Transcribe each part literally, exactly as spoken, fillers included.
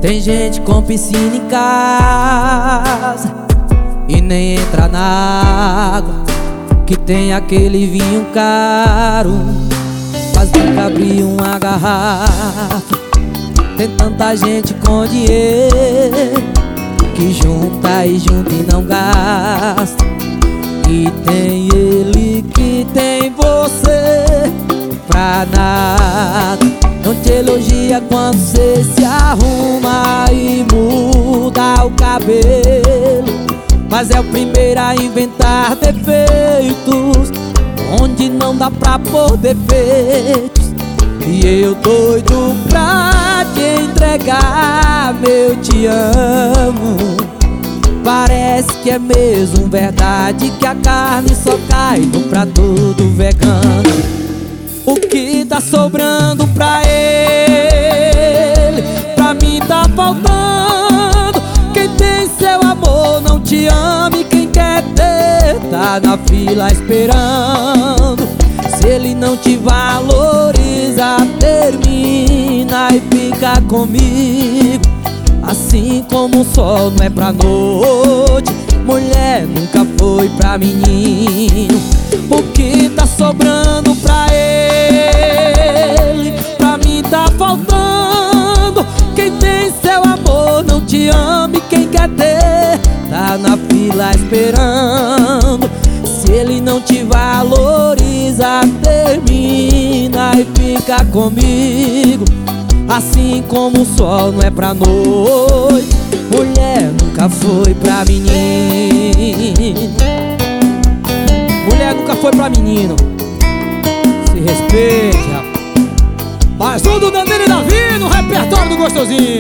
Tem gente com piscina em casa e nem entra na água, que tem aquele vinho caro, mas nunca abriu uma garrafa. Tem tanta gente com dinheiro que junta e junta e não gasta. E tem ele que tem você pra nada. Não te elogia quando cê se arruma e muda o cabelo, mas é o primeiro a inventar defeitos onde não dá pra pôr defeitos. E eu doido pra te entregar meu te amo. Parece que é mesmo verdade que a carne só cai no prato do vegano. O que tá sobrando pra ele, pra mim tá faltando. Quem tem seu amor não te ama, e quem quer ter tá na fila esperando. Se ele não te valoriza, termina e fica comigo. Assim como o sol não é pra noite, mulher nunca foi pra menino. O que tá sobrando pra ele, pra mim tá faltando. Quem tem seu amor não te ama, e quem quer ter tá na fila esperando. Se ele não te valoriza, termina e fica comigo. Assim como o sol não é pra noite, mulher nunca foi pra menino. Mulher nunca foi pra menino. Se respeite, rapaz. Mais um do Danilo e Davi no repertório do gostosinho.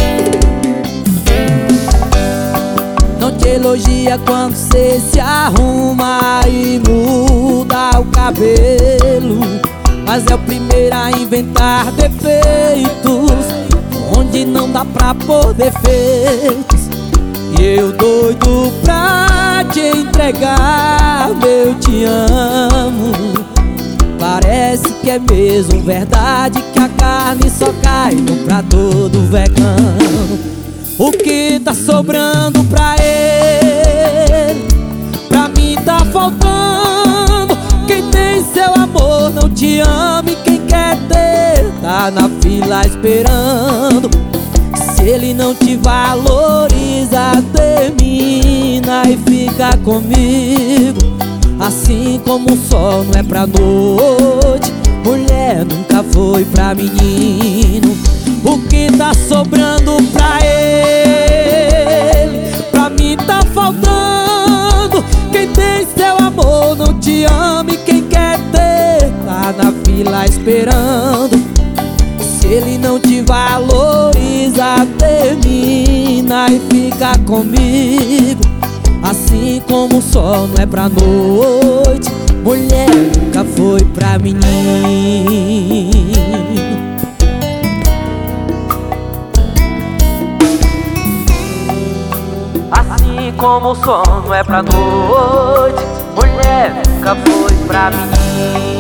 Não te elogia quando cê se arruma e muda o cabelo, mas é o primeiro a inventar defeitos onde não dá pra pôr defeitos. E eu doido pra te entregar meu te amo. Parece que é mesmo verdade que a carne só cai no prato do vegano. O que tá sobrando pra ele, pra mim tá faltando. Quem tem seu amor não te ama, e quem quer ter tá na fila esperando. Se ele não te valoriza, termina e fica comigo. Assim como o sol não é pra noite, mulher nunca foi pra menino. O que tá sobrando pra ele, pra mim tá faltando. Quem tem seu amor não te ama, e quem quer ter tá na fila esperando. Se ele não te valoriza, termina e fica comigo. Assim como o sol não é pra noite, mulher nunca foi pra menino. Assim como o sol não é pra noite, mulher nunca foi pra menino.